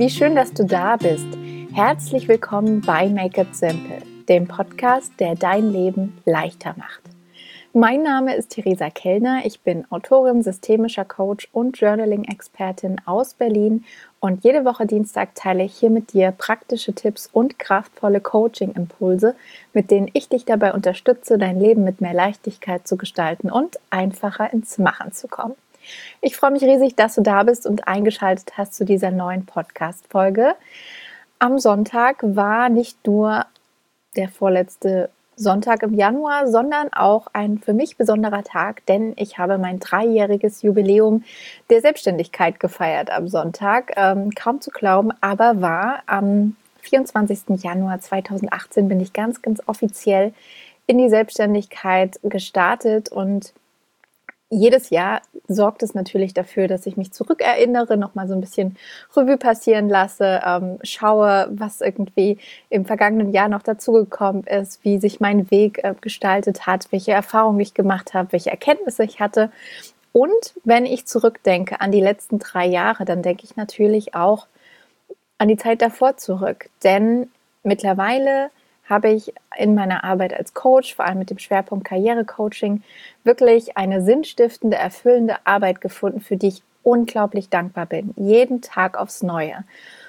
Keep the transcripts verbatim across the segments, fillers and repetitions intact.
Wie schön, dass du da bist. Herzlich willkommen bei Make It Simple, dem Podcast, der dein Leben leichter macht. Mein Name ist Theresa Kellner, ich bin Autorin, systemischer Coach und Journaling-Expertin aus Berlin und jede Woche Dienstag teile ich hier mit dir praktische Tipps und kraftvolle Coaching-Impulse, mit denen ich dich dabei unterstütze, dein Leben mit mehr Leichtigkeit zu gestalten und einfacher ins Machen zu kommen. Ich freue mich riesig, dass du da bist und eingeschaltet hast zu dieser neuen Podcast-Folge. Am Sonntag war nicht nur der vorletzte Sonntag im Januar, sondern auch ein für mich besonderer Tag, denn ich habe mein dreijähriges Jubiläum der Selbstständigkeit gefeiert am Sonntag. Ähm, kaum zu glauben, aber war am vierundzwanzigsten Januar zweitausendachtzehn bin ich ganz, ganz offiziell in die Selbstständigkeit gestartet und jedes Jahr sorgt es natürlich dafür, dass ich mich zurückerinnere, nochmal so ein bisschen Revue passieren lasse, ähm, schaue, was irgendwie im vergangenen Jahr noch dazugekommen ist, wie sich mein Weg äh, gestaltet hat, welche Erfahrungen ich gemacht habe, welche Erkenntnisse ich hatte. Und wenn ich zurückdenke an die letzten drei Jahre, dann denke ich natürlich auch an die Zeit davor zurück. Denn mittlerweile habe ich in meiner Arbeit als Coach, vor allem mit dem Schwerpunkt Karrierecoaching, wirklich eine sinnstiftende, erfüllende Arbeit gefunden, für die ich unglaublich dankbar bin. Jeden Tag aufs Neue.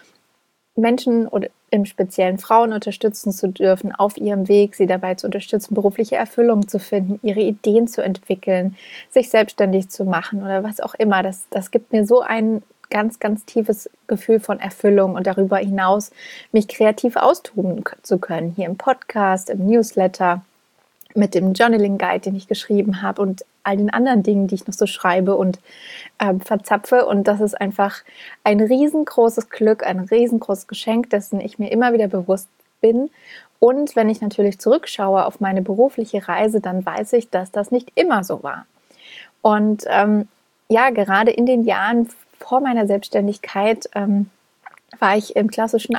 Menschen oder im Speziellen Frauen unterstützen zu dürfen auf ihrem Weg, sie dabei zu unterstützen, berufliche Erfüllung zu finden, ihre Ideen zu entwickeln, sich selbstständig zu machen oder was auch immer. Das, das gibt mir so ein ganz, ganz tiefes Gefühl von Erfüllung und darüber hinaus mich kreativ austoben zu können. Hier im Podcast, im Newsletter, mit dem Journaling Guide, den ich geschrieben habe und all den anderen Dingen, die ich noch so schreibe und ähm, verzapfe. Und das ist einfach ein riesengroßes Glück, ein riesengroßes Geschenk, dessen ich mir immer wieder bewusst bin. Und wenn ich natürlich zurückschaue auf meine berufliche Reise, dann weiß ich, dass das nicht immer so war. Und ähm, ja, gerade in den Jahren vor meiner Selbstständigkeit ähm, war ich im klassischen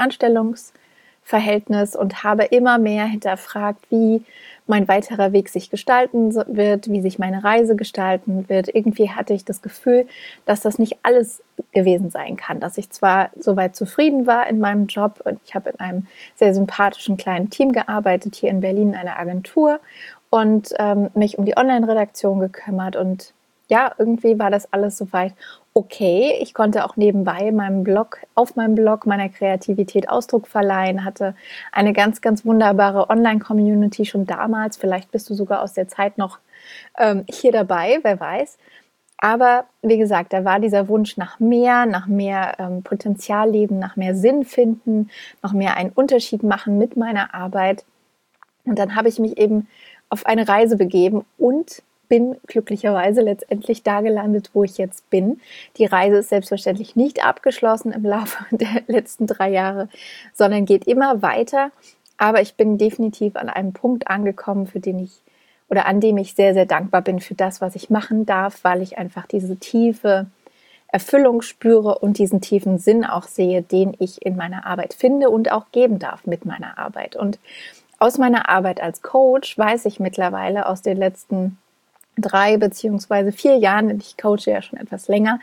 Anstellungsverhältnis und habe immer mehr hinterfragt, wie mein weiterer Weg sich gestalten wird, wie sich meine Reise gestalten wird. Irgendwie hatte ich das Gefühl, dass das nicht alles gewesen sein kann, dass ich zwar soweit zufrieden war in meinem Job und ich habe in einem sehr sympathischen kleinen Team gearbeitet, hier in Berlin in einer Agentur und ähm, mich um die Online-Redaktion gekümmert und ja, irgendwie war das alles soweit okay. Ich konnte auch nebenbei meinem Blog, auf meinem Blog meiner Kreativität Ausdruck verleihen, hatte eine ganz, ganz wunderbare Online-Community schon damals. Vielleicht bist du sogar aus der Zeit noch ähm, hier dabei, wer weiß. Aber wie gesagt, da war dieser Wunsch nach mehr, nach mehr ähm, Potenzial leben, nach mehr Sinn finden, noch mehr einen Unterschied machen mit meiner Arbeit. Und dann habe ich mich eben auf eine Reise begeben und bin glücklicherweise letztendlich da gelandet, wo ich jetzt bin. Die Reise ist selbstverständlich nicht abgeschlossen im Laufe der letzten drei Jahre, sondern geht immer weiter. Aber ich bin definitiv an einem Punkt angekommen, für den ich oder an dem ich sehr, sehr dankbar bin für das, was ich machen darf, weil ich einfach diese tiefe Erfüllung spüre und diesen tiefen Sinn auch sehe, den ich in meiner Arbeit finde und auch geben darf mit meiner Arbeit. Und aus meiner Arbeit als Coach weiß ich mittlerweile aus den letzten drei beziehungsweise vier Jahren, denn ich coache ja schon etwas länger,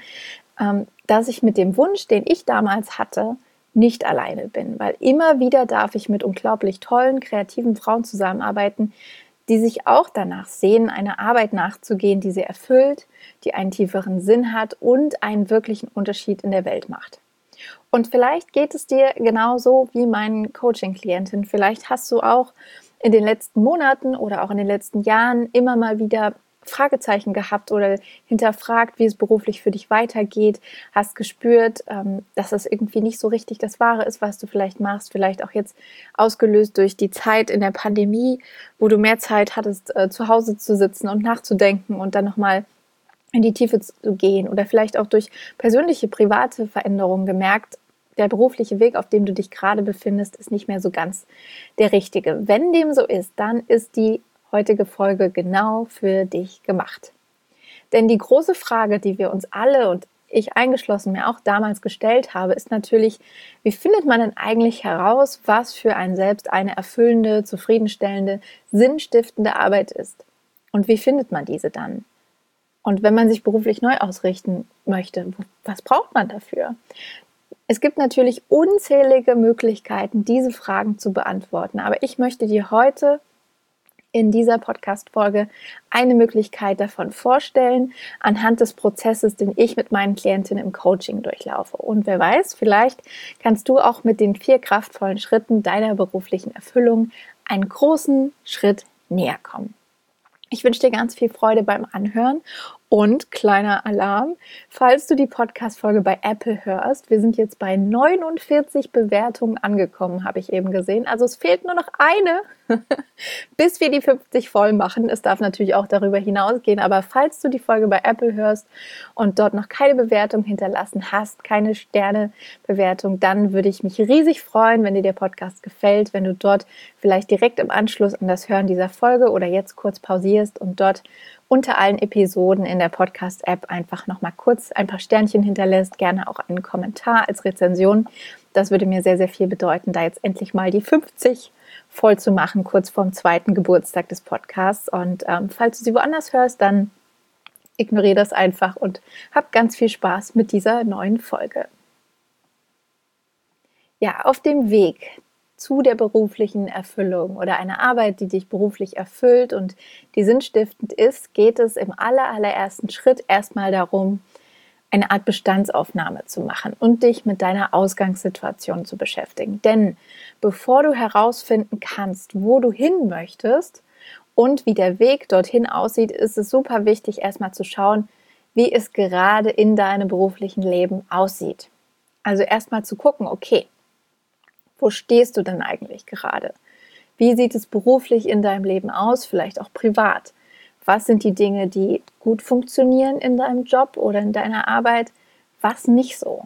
dass ich mit dem Wunsch, den ich damals hatte, nicht alleine bin, weil immer wieder darf ich mit unglaublich tollen, kreativen Frauen zusammenarbeiten, die sich auch danach sehen, einer Arbeit nachzugehen, die sie erfüllt, die einen tieferen Sinn hat und einen wirklichen Unterschied in der Welt macht. Und vielleicht geht es dir genauso wie meinen Coaching-Klienten. Vielleicht hast du auch in den letzten Monaten oder auch in den letzten Jahren immer mal wieder Fragezeichen gehabt oder hinterfragt, wie es beruflich für dich weitergeht, hast gespürt, dass es irgendwie nicht so richtig das Wahre ist, was du vielleicht machst, vielleicht auch jetzt ausgelöst durch die Zeit in der Pandemie, wo du mehr Zeit hattest, zu Hause zu sitzen und nachzudenken und dann nochmal in die Tiefe zu gehen oder vielleicht auch durch persönliche, private Veränderungen gemerkt, der berufliche Weg, auf dem du dich gerade befindest, ist nicht mehr so ganz der richtige. Wenn dem so ist, dann ist die heutige Folge genau für dich gemacht. Denn die große Frage, die wir uns alle und ich eingeschlossen mir auch damals gestellt habe, ist natürlich, wie findet man denn eigentlich heraus, was für einen selbst eine erfüllende, zufriedenstellende, sinnstiftende Arbeit ist? Und wie findet man diese dann? Und wenn man sich beruflich neu ausrichten möchte, was braucht man dafür? Es gibt natürlich unzählige Möglichkeiten, diese Fragen zu beantworten, aber ich möchte dir heute in dieser Podcast-Folge eine Möglichkeit davon vorstellen, anhand des Prozesses, den ich mit meinen Klientinnen im Coaching durchlaufe. Und wer weiß, vielleicht kannst du auch mit den vier kraftvollen Schritten deiner beruflichen Erfüllung einen großen Schritt näher kommen. Ich wünsche dir ganz viel Freude beim Anhören und kleiner Alarm, falls du die Podcast-Folge bei Apple hörst. Wir sind jetzt bei neunundvierzig Bewertungen angekommen, habe ich eben gesehen. Also es fehlt nur noch eine, bis wir die fünfzig voll machen. Es darf natürlich auch darüber hinausgehen, aber falls du die Folge bei Apple hörst und dort noch keine Bewertung hinterlassen hast, keine Sternebewertung, dann würde ich mich riesig freuen, wenn dir der Podcast gefällt, wenn du dort vielleicht direkt im Anschluss an das Hören dieser Folge oder jetzt kurz pausierst und dort unter allen Episoden in der Podcast-App einfach nochmal kurz ein paar Sternchen hinterlässt, gerne auch einen Kommentar als Rezension. Das würde mir sehr, sehr viel bedeuten, da jetzt endlich mal die fünfzig voll zu machen, kurz vorm zweiten Geburtstag des Podcasts. Und ähm, falls du sie woanders hörst, dann ignoriere das einfach und hab ganz viel Spaß mit dieser neuen Folge. Ja, auf dem Weg zu der beruflichen Erfüllung oder einer Arbeit, die dich beruflich erfüllt und die sinnstiftend ist, geht es im aller, allerersten Schritt erstmal darum, eine Art Bestandsaufnahme zu machen und dich mit deiner Ausgangssituation zu beschäftigen. Denn bevor du herausfinden kannst, wo du hin möchtest und wie der Weg dorthin aussieht, ist es super wichtig, erstmal zu schauen, wie es gerade in deinem beruflichen Leben aussieht. Also erstmal zu gucken, okay, wo stehst du denn eigentlich gerade? Wie sieht es beruflich in deinem Leben aus, vielleicht auch privat? Was sind die Dinge, die gut funktionieren in deinem Job oder in deiner Arbeit? Was nicht so?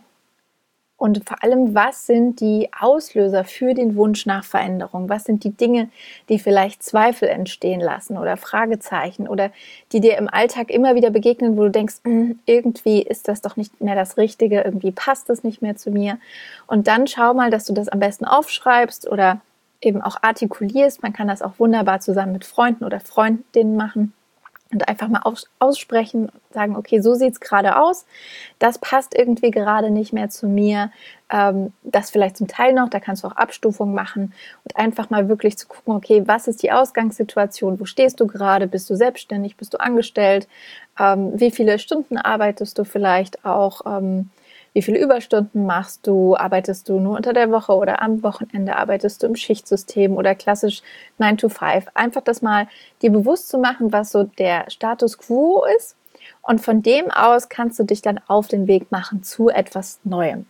Und vor allem, was sind die Auslöser für den Wunsch nach Veränderung? Was sind die Dinge, die vielleicht Zweifel entstehen lassen oder Fragezeichen oder die dir im Alltag immer wieder begegnen, wo du denkst, irgendwie ist das doch nicht mehr das Richtige, irgendwie passt das nicht mehr zu mir. Und dann schau mal, dass du das am besten aufschreibst oder eben auch artikulierst. Man kann das auch wunderbar zusammen mit Freunden oder Freundinnen machen. Und einfach mal aussprechen und sagen, okay, so sieht es gerade aus, das passt irgendwie gerade nicht mehr zu mir, ähm, das vielleicht zum Teil noch, da kannst du auch Abstufungen machen und einfach mal wirklich zu gucken, okay, was ist die Ausgangssituation, wo stehst du gerade, bist du selbstständig, bist du angestellt, ähm, wie viele Stunden arbeitest du vielleicht auch, ähm, wie viele Überstunden machst du? Arbeitest du nur unter der Woche oder am Wochenende? Arbeitest du im Schichtsystem oder klassisch nine to five? Einfach das mal dir bewusst zu machen, was so der Status quo ist. Und von dem aus kannst du dich dann auf den Weg machen zu etwas Neuem.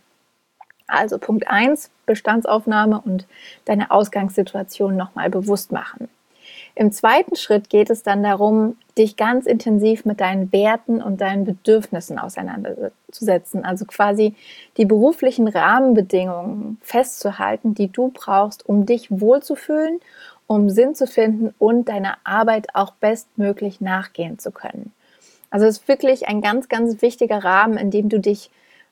Also Punkt eins, Bestandsaufnahme und deine Ausgangssituation nochmal bewusst machen. Im zweiten Schritt geht es dann darum, dich ganz intensiv mit deinen Werten und deinen Bedürfnissen auseinanderzusetzen. Also quasi die beruflichen Rahmenbedingungen festzuhalten, die du brauchst, um dich wohlzufühlen, um Sinn zu finden und deiner Arbeit auch bestmöglich nachgehen zu können. Also es ist wirklich ein ganz, ganz wichtiger Rahmen, in dem du dich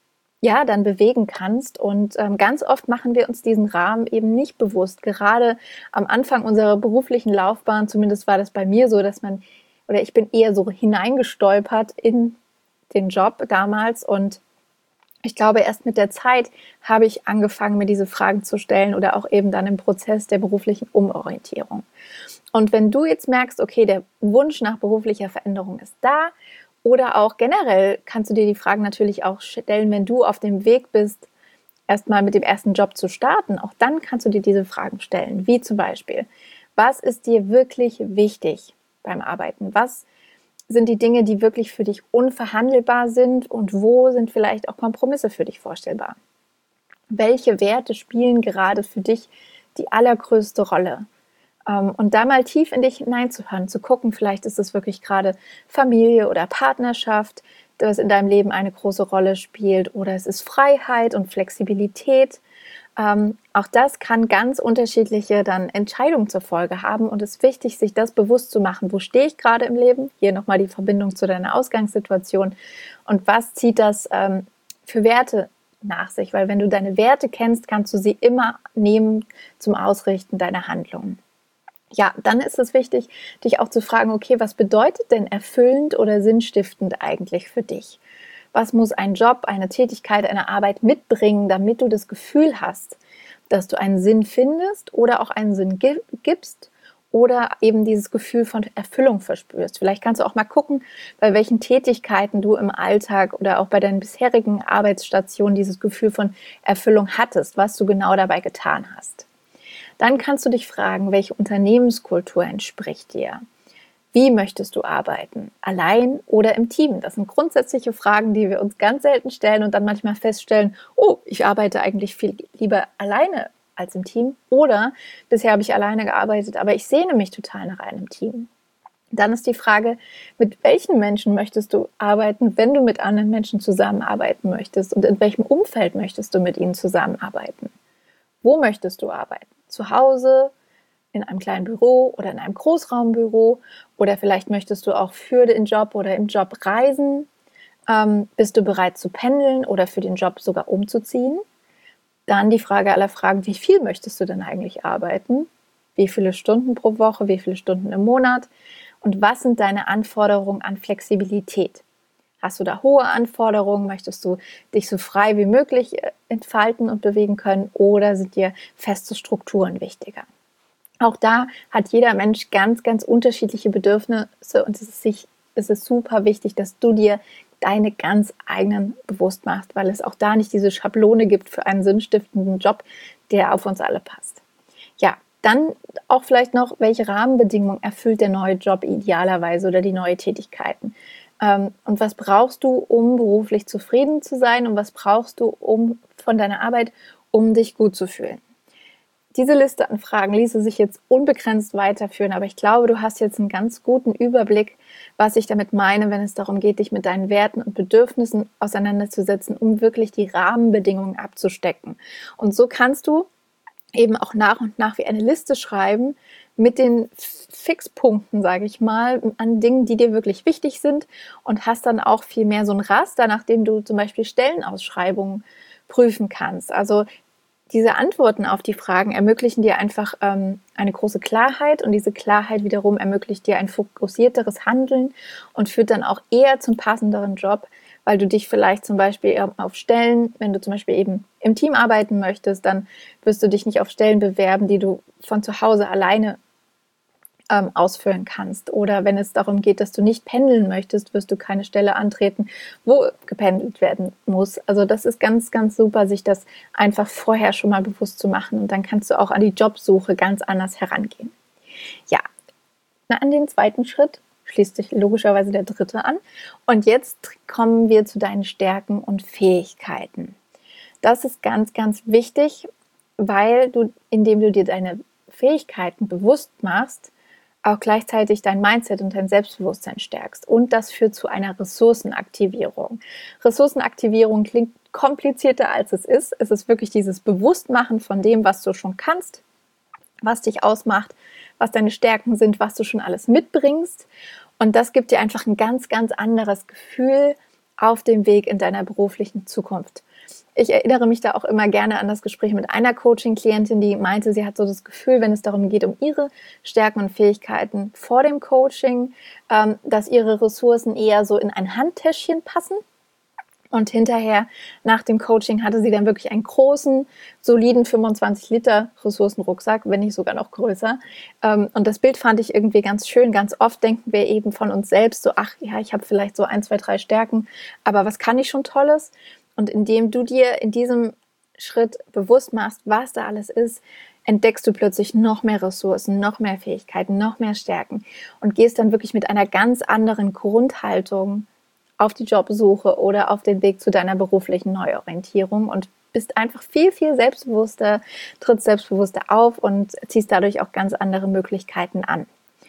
ja, dann bewegen kannst. Und ähm, ganz oft machen wir uns diesen Rahmen eben nicht bewusst. Gerade am Anfang unserer beruflichen Laufbahn, zumindest war das bei mir so, dass man, oder ich bin eher so hineingestolpert in den Job damals. Und ich glaube, erst mit der Zeit habe ich angefangen, mir diese Fragen zu stellen oder auch eben dann im Prozess der beruflichen Umorientierung. Und wenn du jetzt merkst, okay, der Wunsch nach beruflicher Veränderung ist da, oder auch generell kannst du dir die Fragen natürlich auch stellen, wenn du auf dem Weg bist, erstmal mit dem ersten Job zu starten. Auch dann kannst du dir diese Fragen stellen, wie zum Beispiel, was ist dir wirklich wichtig beim Arbeiten? Was sind die Dinge, die wirklich für dich unverhandelbar sind und wo sind vielleicht auch Kompromisse für dich vorstellbar? Welche Werte spielen gerade für dich die allergrößte Rolle? Und da mal tief in dich hineinzuhören, zu gucken, vielleicht ist es wirklich gerade Familie oder Partnerschaft, das in deinem Leben eine große Rolle spielt, oder es ist Freiheit und Flexibilität. Ähm, auch das kann ganz unterschiedliche dann Entscheidungen zur Folge haben und es ist wichtig, sich das bewusst zu machen. Wo stehe ich gerade im Leben? Hier nochmal die Verbindung zu deiner Ausgangssituation und was zieht das ähm, für Werte nach sich? Weil wenn du deine Werte kennst, kannst du sie immer nehmen zum Ausrichten deiner Handlungen. Ja, dann ist es wichtig, dich auch zu fragen, okay, was bedeutet denn erfüllend oder sinnstiftend eigentlich für dich? Was muss ein Job, eine Tätigkeit, eine Arbeit mitbringen, damit du das Gefühl hast, dass du einen Sinn findest oder auch einen Sinn gibst oder eben dieses Gefühl von Erfüllung verspürst. Vielleicht kannst du auch mal gucken, bei welchen Tätigkeiten du im Alltag oder auch bei deinen bisherigen Arbeitsstationen dieses Gefühl von Erfüllung hattest, was du genau dabei getan hast. Dann kannst du dich fragen, welche Unternehmenskultur entspricht dir? Wie möchtest du arbeiten? Allein oder im Team? Das sind grundsätzliche Fragen, die wir uns ganz selten stellen und dann manchmal feststellen, oh, ich arbeite eigentlich viel lieber alleine als im Team. Oder bisher habe ich alleine gearbeitet, aber ich sehne mich total nach einem Team. Dann ist die Frage, mit welchen Menschen möchtest du arbeiten, wenn du mit anderen Menschen zusammenarbeiten möchtest? Und in welchem Umfeld möchtest du mit ihnen zusammenarbeiten? Wo möchtest du arbeiten? Zu Hause? In einem kleinen Büro oder in einem Großraumbüro oder vielleicht möchtest du auch für den Job oder im Job reisen. Ähm, bist du bereit zu pendeln oder für den Job sogar umzuziehen? Dann die Frage aller Fragen, wie viel möchtest du denn eigentlich arbeiten? Wie viele Stunden pro Woche, wie viele Stunden im Monat? Und was sind deine Anforderungen an Flexibilität? Hast du da hohe Anforderungen? Möchtest du dich so frei wie möglich entfalten und bewegen können oder sind dir feste Strukturen wichtiger? Auch da hat jeder Mensch ganz, ganz unterschiedliche Bedürfnisse und es ist, sich, es ist super wichtig, dass du dir deine ganz eigenen bewusst machst, weil es auch da nicht diese Schablone gibt für einen sinnstiftenden Job, der auf uns alle passt. Ja, dann auch vielleicht noch, welche Rahmenbedingungen erfüllt der neue Job idealerweise oder die neue Tätigkeiten? Und was brauchst du, um beruflich zufrieden zu sein und was brauchst du um von deiner Arbeit, um dich gut zu fühlen? Diese Liste an Fragen ließe sich jetzt unbegrenzt weiterführen, aber ich glaube, du hast jetzt einen ganz guten Überblick, was ich damit meine, wenn es darum geht, dich mit deinen Werten und Bedürfnissen auseinanderzusetzen, um wirklich die Rahmenbedingungen abzustecken. Und so kannst du eben auch nach und nach wie eine Liste schreiben mit den Fixpunkten, sage ich mal, an Dingen, die dir wirklich wichtig sind und hast dann auch viel mehr so ein Raster, nachdem du zum Beispiel Stellenausschreibungen prüfen kannst. Also diese Antworten auf die Fragen ermöglichen dir einfach ähm, eine große Klarheit und diese Klarheit wiederum ermöglicht dir ein fokussierteres Handeln und führt dann auch eher zum passenderen Job, weil du dich vielleicht zum Beispiel auf Stellen, wenn du zum Beispiel eben im Team arbeiten möchtest, dann wirst du dich nicht auf Stellen bewerben, die du von zu Hause alleine ähm, ausfüllen kannst. Oder wenn es darum geht, dass du nicht pendeln möchtest, wirst du keine Stelle antreten, wo gependelt werden muss. Also das ist ganz, ganz super, sich das einfach vorher schon mal bewusst zu machen. Und dann kannst du auch an die Jobsuche ganz anders herangehen. Ja, an den zweiten Schritt schließt sich logischerweise der dritte an. Und jetzt kommen wir zu deinen Stärken und Fähigkeiten. Das ist ganz, ganz wichtig, weil du, indem du dir deine Fähigkeiten bewusst machst, auch gleichzeitig dein Mindset und dein Selbstbewusstsein stärkst. Und das führt zu einer Ressourcenaktivierung. Ressourcenaktivierung klingt komplizierter, als es ist. Es ist wirklich dieses Bewusstmachen von dem, was du schon kannst, was dich ausmacht, was deine Stärken sind, was du schon alles mitbringst. Und das gibt dir einfach ein ganz, ganz anderes Gefühl auf dem Weg in deiner beruflichen Zukunft. Ich erinnere mich da auch immer gerne an das Gespräch mit einer Coaching-Klientin, die meinte, sie hat so das Gefühl, wenn es darum geht, um ihre Stärken und Fähigkeiten vor dem Coaching, ähm, dass ihre Ressourcen eher so in ein Handtäschchen passen. Und hinterher, nach dem Coaching, hatte sie dann wirklich einen großen, soliden fünfundzwanzig Liter Ressourcenrucksack, wenn nicht sogar noch größer. Und das Bild fand ich irgendwie ganz schön. Ganz oft denken wir eben von uns selbst so, ach ja, ich habe vielleicht so ein, zwei, drei Stärken, aber was kann ich schon Tolles? Und indem du dir in diesem Schritt bewusst machst, was da alles ist, entdeckst du plötzlich noch mehr Ressourcen, noch mehr Fähigkeiten, noch mehr Stärken und gehst dann wirklich mit einer ganz anderen Grundhaltung auf die Jobsuche oder auf den Weg zu deiner beruflichen Neuorientierung und bist einfach viel, viel selbstbewusster, trittst selbstbewusster auf und ziehst dadurch auch ganz andere Möglichkeiten an.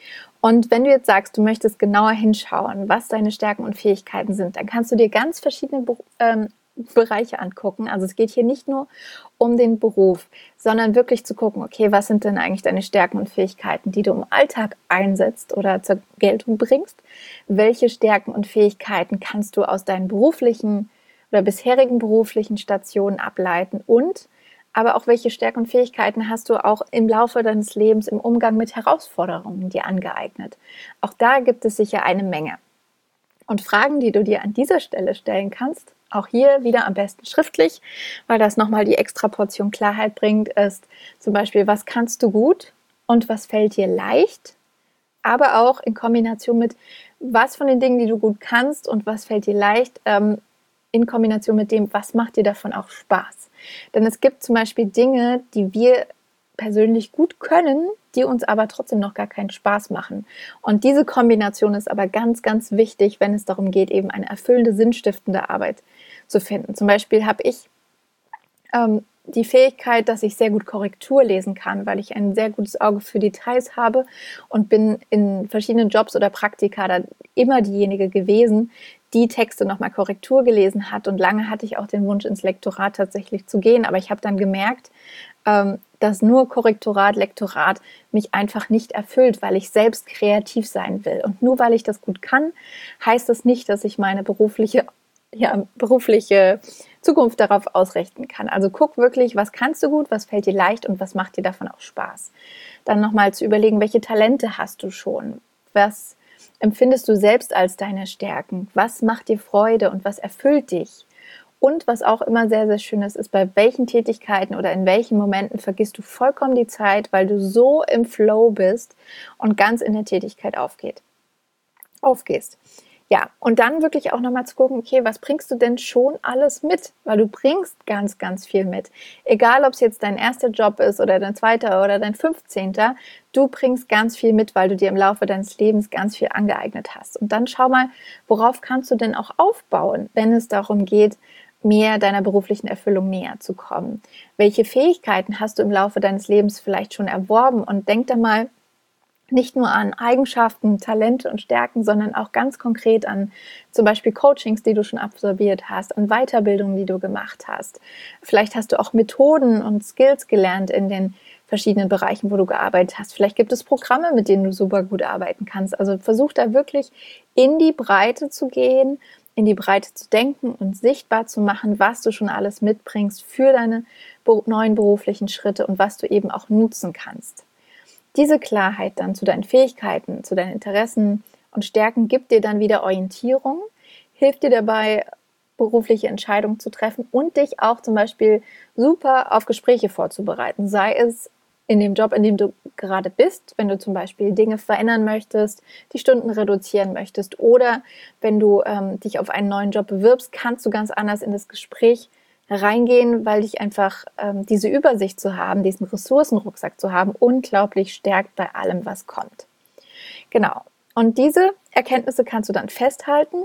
Und wenn du jetzt sagst, du möchtest genauer hinschauen, was deine Stärken und Fähigkeiten sind, dann kannst du dir ganz verschiedene ähm, Bereiche angucken. Also es geht hier nicht nur um den Beruf, sondern wirklich zu gucken, okay, was sind denn eigentlich deine Stärken und Fähigkeiten, die du im Alltag einsetzt oder zur Geltung bringst? Welche Stärken und Fähigkeiten kannst du aus deinen beruflichen oder bisherigen beruflichen Stationen ableiten? Und aber auch welche Stärken und Fähigkeiten hast du auch im Laufe deines Lebens im Umgang mit Herausforderungen dir angeeignet? Auch da gibt es sicher eine Menge. Und Fragen, die du dir an dieser Stelle stellen kannst, auch hier wieder am besten schriftlich, weil das nochmal die extra Portion Klarheit bringt, ist zum Beispiel, was kannst du gut und was fällt dir leicht? Aber auch in Kombination mit, was von den Dingen, die du gut kannst und was fällt dir leicht, ähm, in Kombination mit dem, was macht dir davon auch Spaß. Denn es gibt zum Beispiel Dinge, die wir persönlich gut können, die uns aber trotzdem noch gar keinen Spaß machen. Und diese Kombination ist aber ganz, ganz wichtig, wenn es darum geht, eben eine erfüllende, sinnstiftende Arbeit zu finden. Zum Beispiel habe ich ähm, die Fähigkeit, dass ich sehr gut Korrektur lesen kann, weil ich ein sehr gutes Auge für Details habe und bin in verschiedenen Jobs oder Praktika da immer diejenige gewesen, die Texte nochmal Korrektur gelesen hat. Und lange hatte ich auch den Wunsch, ins Lektorat tatsächlich zu gehen. Aber ich habe dann gemerkt, ähm, dass nur Korrektorat, Lektorat mich einfach nicht erfüllt, weil ich selbst kreativ sein will. Und nur weil ich das gut kann, heißt das nicht, dass ich meine berufliche, ja, berufliche Zukunft darauf ausrichten kann. Also guck wirklich, was kannst du gut, was fällt dir leicht und was macht dir davon auch Spaß. Dann nochmal zu überlegen, welche Talente hast du schon? Was empfindest du selbst als deine Stärken? Was macht dir Freude und was erfüllt dich? Und was auch immer sehr, sehr schön ist, ist, bei welchen Tätigkeiten oder in welchen Momenten vergisst du vollkommen die Zeit, weil du so im Flow bist und ganz in der Tätigkeit aufgeht, aufgehst. Ja, und dann wirklich auch nochmal zu gucken, okay, was bringst du denn schon alles mit? Weil du bringst ganz, ganz viel mit. Egal, ob es jetzt dein erster Job ist oder dein zweiter oder dein fünfzehnter, du bringst ganz viel mit, weil du dir im Laufe deines Lebens ganz viel angeeignet hast. Und dann schau mal, worauf kannst du denn auch aufbauen, wenn es darum geht, mehr deiner beruflichen Erfüllung näher zu kommen. Welche Fähigkeiten hast du im Laufe deines Lebens vielleicht schon erworben? Und denk da mal nicht nur an Eigenschaften, Talente und Stärken, sondern auch ganz konkret an zum Beispiel Coachings, die du schon absolviert hast, an Weiterbildungen, die du gemacht hast. Vielleicht hast du auch Methoden und Skills gelernt in den verschiedenen Bereichen, wo du gearbeitet hast. Vielleicht gibt es Programme, mit denen du super gut arbeiten kannst. Also versuch da wirklich in die Breite zu gehen, in die Breite zu denken und sichtbar zu machen, was du schon alles mitbringst für deine neuen beruflichen Schritte und was du eben auch nutzen kannst. Diese Klarheit dann zu deinen Fähigkeiten, zu deinen Interessen und Stärken gibt dir dann wieder Orientierung, hilft dir dabei, berufliche Entscheidungen zu treffen und dich auch zum Beispiel super auf Gespräche vorzubereiten. Sei es in dem Job, in dem du gerade bist, wenn du zum Beispiel Dinge verändern möchtest, die Stunden reduzieren möchtest oder wenn du ähm, dich auf einen neuen Job bewirbst, kannst du ganz anders in das Gespräch reingehen, weil dich einfach ähm, diese Übersicht zu haben, diesen Ressourcenrucksack zu haben, unglaublich stärkt bei allem, was kommt. Genau. Und diese Erkenntnisse kannst du dann festhalten.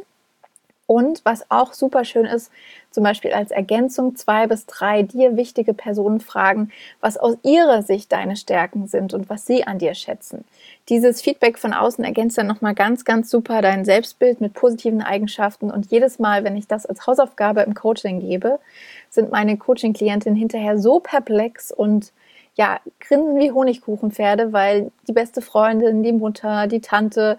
Und was auch super schön ist, zum Beispiel als Ergänzung zwei bis drei dir wichtige Personen fragen, was aus ihrer Sicht deine Stärken sind und was sie an dir schätzen. Dieses Feedback von außen ergänzt dann nochmal ganz, ganz super dein Selbstbild mit positiven Eigenschaften. Und jedes Mal, wenn ich das als Hausaufgabe im Coaching gebe, sind meine Coaching-Klientinnen hinterher so perplex und ja, grinsen wie Honigkuchenpferde, weil die beste Freundin, die Mutter, die Tante,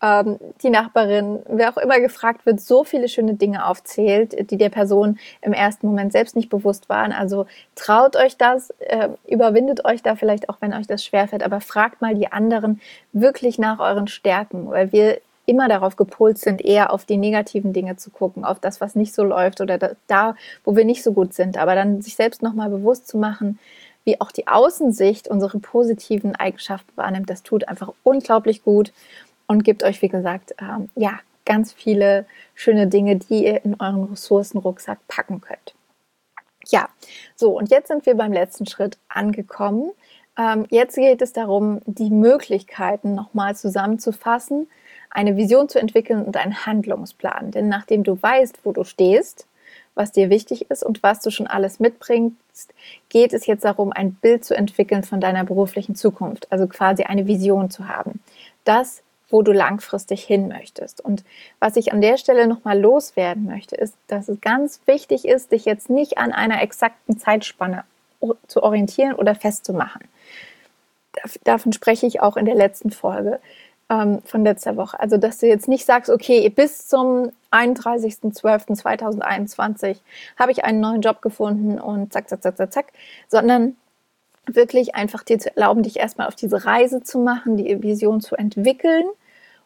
die Nachbarin, wer auch immer gefragt wird, so viele schöne Dinge aufzählt, die der Person im ersten Moment selbst nicht bewusst waren. Also traut euch das, äh, überwindet euch da vielleicht auch, wenn euch das schwerfällt, aber fragt mal die anderen wirklich nach euren Stärken, weil wir immer darauf gepolt sind, eher auf die negativen Dinge zu gucken, auf das, was nicht so läuft oder da, da wo wir nicht so gut sind. Aber dann sich selbst nochmal bewusst zu machen, wie auch die Außensicht unsere positiven Eigenschaften wahrnimmt, das tut einfach unglaublich gut. Und gebt euch, wie gesagt, ähm, ja, ganz viele schöne Dinge, die ihr in euren Ressourcenrucksack packen könnt. Ja, so, und jetzt sind wir beim letzten Schritt angekommen. Ähm, jetzt geht es darum, die Möglichkeiten nochmal zusammenzufassen, eine Vision zu entwickeln und einen Handlungsplan. Denn nachdem du weißt, wo du stehst, was dir wichtig ist und was du schon alles mitbringst, geht es jetzt darum, ein Bild zu entwickeln von deiner beruflichen Zukunft, also quasi eine Vision zu haben. Das wo du langfristig hin möchtest. Und was ich an der Stelle nochmal loswerden möchte, ist, dass es ganz wichtig ist, dich jetzt nicht an einer exakten Zeitspanne zu orientieren oder festzumachen. Davon spreche ich auch in der letzten Folge ähm, von letzter Woche. Also, dass du jetzt nicht sagst, okay, bis zum einunddreißigsten zwölften zweitausendeinundzwanzig habe ich einen neuen Job gefunden und zack, zack, zack, zack, zack, sondern wirklich einfach dir zu erlauben, dich erstmal auf diese Reise zu machen, die Vision zu entwickeln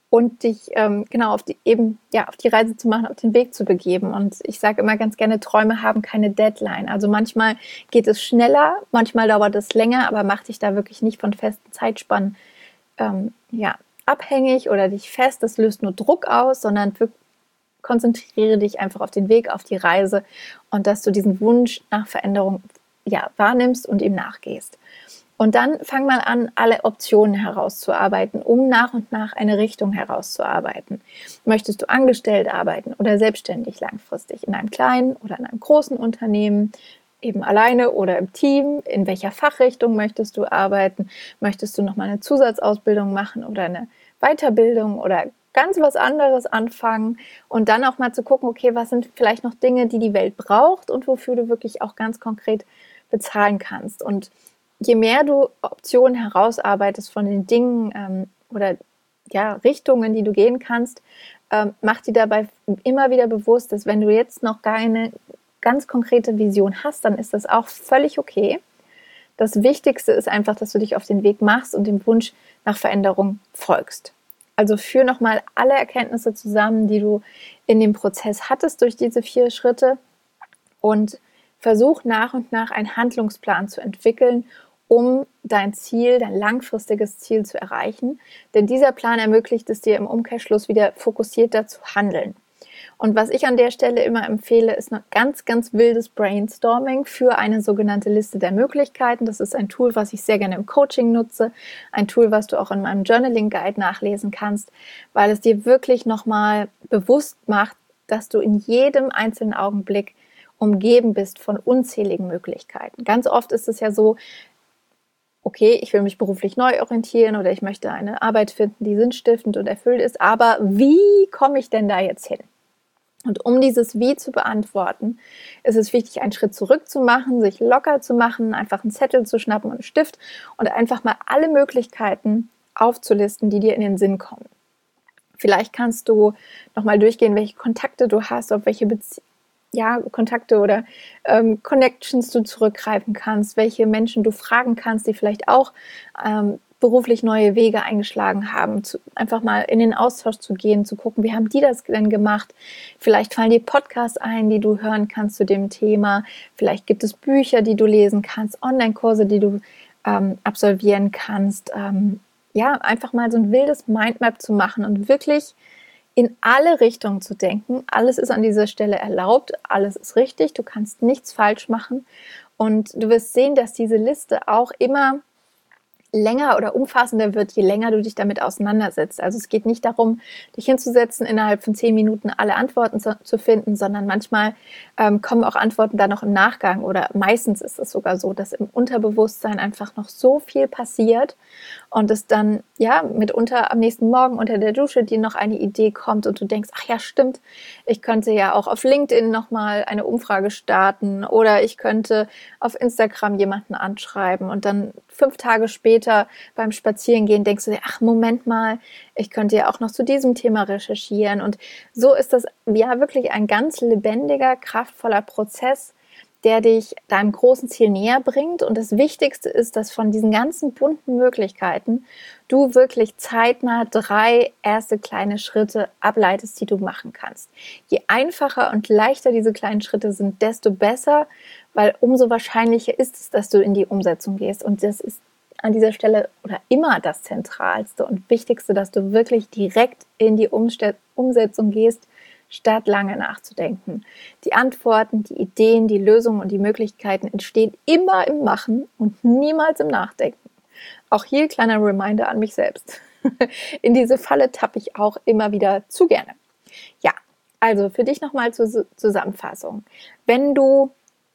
und dich ähm, genau auf die eben ja auf die Reise zu machen, auf den Weg zu begeben. Und ich sage immer ganz gerne, Träume haben keine Deadline. Also manchmal geht es schneller, manchmal dauert es länger, aber mach dich da wirklich nicht von festen Zeitspannen ähm, ja, abhängig oder dich fest. Das löst nur Druck aus, sondern wirklich konzentriere dich einfach auf den Weg, auf die Reise und dass du diesen Wunsch nach Veränderung ja, wahrnimmst und ihm nachgehst. Und dann fang mal an, alle Optionen herauszuarbeiten, um nach und nach eine Richtung herauszuarbeiten. Möchtest du angestellt arbeiten oder selbstständig langfristig in einem kleinen oder in einem großen Unternehmen, eben alleine oder im Team? In welcher Fachrichtung möchtest du arbeiten? Möchtest du nochmal eine Zusatzausbildung machen oder eine Weiterbildung oder ganz was anderes anfangen? Und dann auch mal zu gucken, okay, was sind vielleicht noch Dinge, die die Welt braucht und wofür du wirklich auch ganz konkret bezahlen kannst. Und je mehr du Optionen herausarbeitest von den Dingen ähm, oder ja, Richtungen, die du gehen kannst, ähm, mach dir dabei immer wieder bewusst, dass wenn du jetzt noch keine ganz konkrete Vision hast, dann ist das auch völlig okay. Das Wichtigste ist einfach, dass du dich auf den Weg machst und dem Wunsch nach Veränderung folgst. Also führ nochmal alle Erkenntnisse zusammen, die du in dem Prozess hattest durch diese vier Schritte und versuch nach und nach einen Handlungsplan zu entwickeln, um dein Ziel, dein langfristiges Ziel zu erreichen. Denn dieser Plan ermöglicht es dir im Umkehrschluss wieder fokussierter zu handeln. Und was ich an der Stelle immer empfehle, ist ein ganz, ganz wildes Brainstorming für eine sogenannte Liste der Möglichkeiten. Das ist ein Tool, was ich sehr gerne im Coaching nutze. Ein Tool, was du auch in meinem Journaling Guide nachlesen kannst, weil es dir wirklich nochmal bewusst macht, dass du in jedem einzelnen Augenblick umgeben bist von unzähligen Möglichkeiten. Ganz oft ist es ja so, okay, ich will mich beruflich neu orientieren oder ich möchte eine Arbeit finden, die sinnstiftend und erfüllt ist, aber wie komme ich denn da jetzt hin? Und um dieses Wie zu beantworten, ist es wichtig, einen Schritt zurück zu machen, sich locker zu machen, einfach einen Zettel zu schnappen und einen Stift und einfach mal alle Möglichkeiten aufzulisten, die dir in den Sinn kommen. Vielleicht kannst du nochmal durchgehen, welche Kontakte du hast, auf welche Beziehungen, ja, Kontakte oder ähm, Connections du zurückgreifen kannst, welche Menschen du fragen kannst, die vielleicht auch ähm, beruflich neue Wege eingeschlagen haben, zu, einfach mal in den Austausch zu gehen, zu gucken, wie haben die das denn gemacht? Vielleicht fallen dir Podcasts ein, die du hören kannst zu dem Thema. Vielleicht gibt es Bücher, die du lesen kannst, Online-Kurse, die du ähm, absolvieren kannst. Ähm, ja, einfach mal so ein wildes Mindmap zu machen und wirklich in alle Richtungen zu denken. Alles ist an dieser Stelle erlaubt, alles ist richtig, du kannst nichts falsch machen und du wirst sehen, dass diese Liste auch immer länger oder umfassender wird, je länger du dich damit auseinandersetzt. Also es geht nicht darum, dich hinzusetzen, innerhalb von zehn Minuten alle Antworten zu, zu finden, sondern manchmal ähm, kommen auch Antworten dann noch im Nachgang oder meistens ist es sogar so, dass im Unterbewusstsein einfach noch so viel passiert und es dann ja mitunter am nächsten Morgen unter der Dusche dir noch eine Idee kommt und du denkst, ach ja, stimmt, ich könnte ja auch auf LinkedIn nochmal eine Umfrage starten oder ich könnte auf Instagram jemanden anschreiben und dann fünf Tage später beim Spazierengehen denkst du dir, ach Moment mal, ich könnte ja auch noch zu diesem Thema recherchieren und so ist das ja wirklich ein ganz lebendiger, kraftvoller Prozess, der dich deinem großen Ziel näher bringt und das Wichtigste ist, dass von diesen ganzen bunten Möglichkeiten du wirklich zeitnah drei erste kleine Schritte ableitest, die du machen kannst. Je einfacher und leichter diese kleinen Schritte sind, desto besser, weil umso wahrscheinlicher ist es, dass du in die Umsetzung gehst und das ist an dieser Stelle oder immer das Zentralste und Wichtigste, dass du wirklich direkt in die Umste- Umsetzung gehst, statt lange nachzudenken. Die Antworten, die Ideen, die Lösungen und die Möglichkeiten entstehen immer im Machen und niemals im Nachdenken. Auch hier kleiner Reminder an mich selbst. In diese Falle tappe ich auch immer wieder zu gerne. Ja, also für dich nochmal zur Zusammenfassung. Wenn du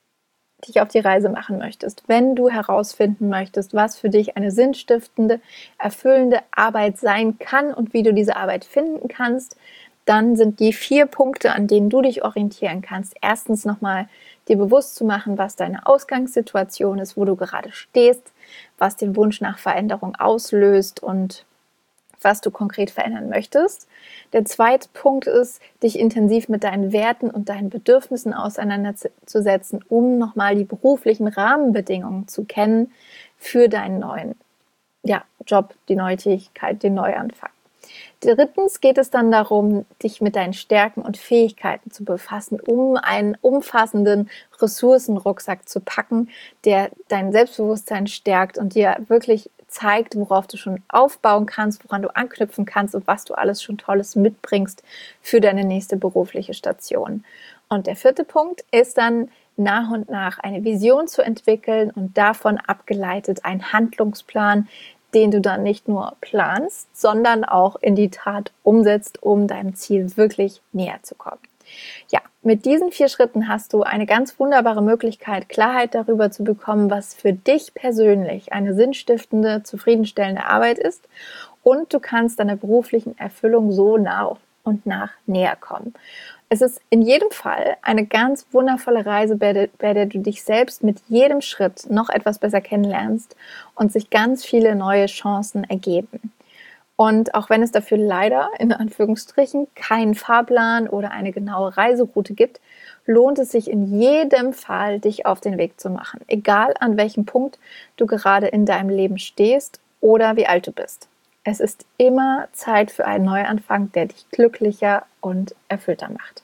dich auf die Reise machen möchtest, wenn du herausfinden möchtest, was für dich eine sinnstiftende, erfüllende Arbeit sein kann und wie du diese Arbeit finden kannst, dann sind die vier Punkte, an denen du dich orientieren kannst. Erstens nochmal dir bewusst zu machen, was deine Ausgangssituation ist, wo du gerade stehst, was den Wunsch nach Veränderung auslöst und was du konkret verändern möchtest. Der zweite Punkt ist, dich intensiv mit deinen Werten und deinen Bedürfnissen auseinanderzusetzen, um nochmal die beruflichen Rahmenbedingungen zu kennen für deinen neuen ja, Job, die neue Tätigkeit, den Neuanfang. Drittens geht es dann darum, dich mit deinen Stärken und Fähigkeiten zu befassen, um einen umfassenden Ressourcenrucksack zu packen, der dein Selbstbewusstsein stärkt und dir wirklich zeigt, worauf du schon aufbauen kannst, woran du anknüpfen kannst und was du alles schon Tolles mitbringst für deine nächste berufliche Station. Und der vierte Punkt ist dann, nach und nach eine Vision zu entwickeln und davon abgeleitet einen Handlungsplan, den du dann nicht nur planst, sondern auch in die Tat umsetzt, um deinem Ziel wirklich näher zu kommen. Ja, mit diesen vier Schritten hast du eine ganz wunderbare Möglichkeit, Klarheit darüber zu bekommen, was für dich persönlich eine sinnstiftende, zufriedenstellende Arbeit ist, und du kannst deiner beruflichen Erfüllung so nach und nach näher kommen. Es ist in jedem Fall eine ganz wundervolle Reise, bei der, bei der du dich selbst mit jedem Schritt noch etwas besser kennenlernst und sich ganz viele neue Chancen ergeben. Und auch wenn es dafür leider, in Anführungsstrichen, keinen Fahrplan oder eine genaue Reiseroute gibt, lohnt es sich in jedem Fall, dich auf den Weg zu machen, egal an welchem Punkt du gerade in deinem Leben stehst oder wie alt du bist. Es ist immer Zeit für einen Neuanfang, der dich glücklicher und erfüllter macht.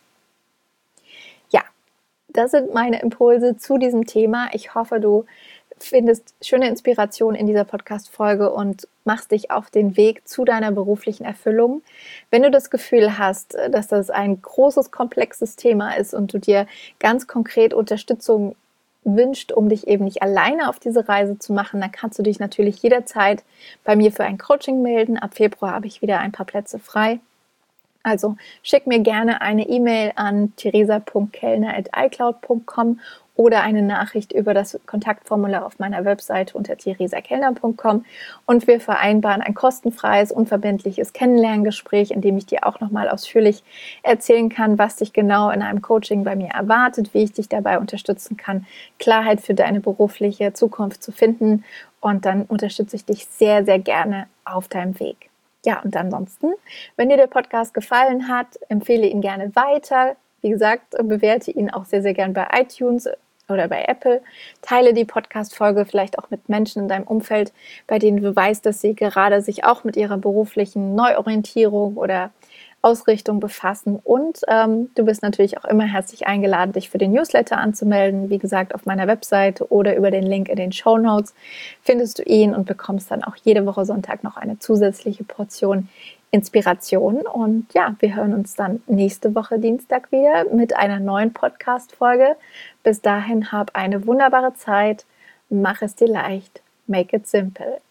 Ja, das sind meine Impulse zu diesem Thema. Ich hoffe, du findest schöne Inspiration in dieser Podcast-Folge und machst dich auf den Weg zu deiner beruflichen Erfüllung. Wenn du das Gefühl hast, dass das ein großes, komplexes Thema ist und du dir ganz konkret Unterstützung wünscht, um dich eben nicht alleine auf diese Reise zu machen, dann kannst du dich natürlich jederzeit bei mir für ein Coaching melden. Ab Februar habe ich wieder ein paar Plätze frei. Also schick mir gerne eine E-Mail an theresa punkt kellner at icloud punkt com oder eine Nachricht über das Kontaktformular auf meiner Webseite unter theresa kellner punkt com und wir vereinbaren ein kostenfreies, unverbindliches Kennenlerngespräch, in dem ich dir auch nochmal ausführlich erzählen kann, was dich genau in einem Coaching bei mir erwartet, wie ich dich dabei unterstützen kann, Klarheit für deine berufliche Zukunft zu finden, und dann unterstütze ich dich sehr, sehr gerne auf deinem Weg. Ja, und ansonsten, wenn dir der Podcast gefallen hat, empfehle ihn gerne weiter. Wie gesagt, bewerte ihn auch sehr, sehr gern bei iTunes oder bei Apple. Teile die Podcast-Folge vielleicht auch mit Menschen in deinem Umfeld, bei denen du weißt, dass sie gerade sich auch mit ihrer beruflichen Neuorientierung oder Ausrichtung befassen. Und ähm, du bist natürlich auch immer herzlich eingeladen, dich für den Newsletter anzumelden. Wie gesagt, auf meiner Webseite oder über den Link in den Shownotes findest du ihn und bekommst dann auch jede Woche Sonntag noch eine zusätzliche Portion Inspiration. Und ja, wir hören uns dann nächste Woche Dienstag wieder mit einer neuen Podcast-Folge. Bis dahin, hab eine wunderbare Zeit, mach es dir leicht, make it simple.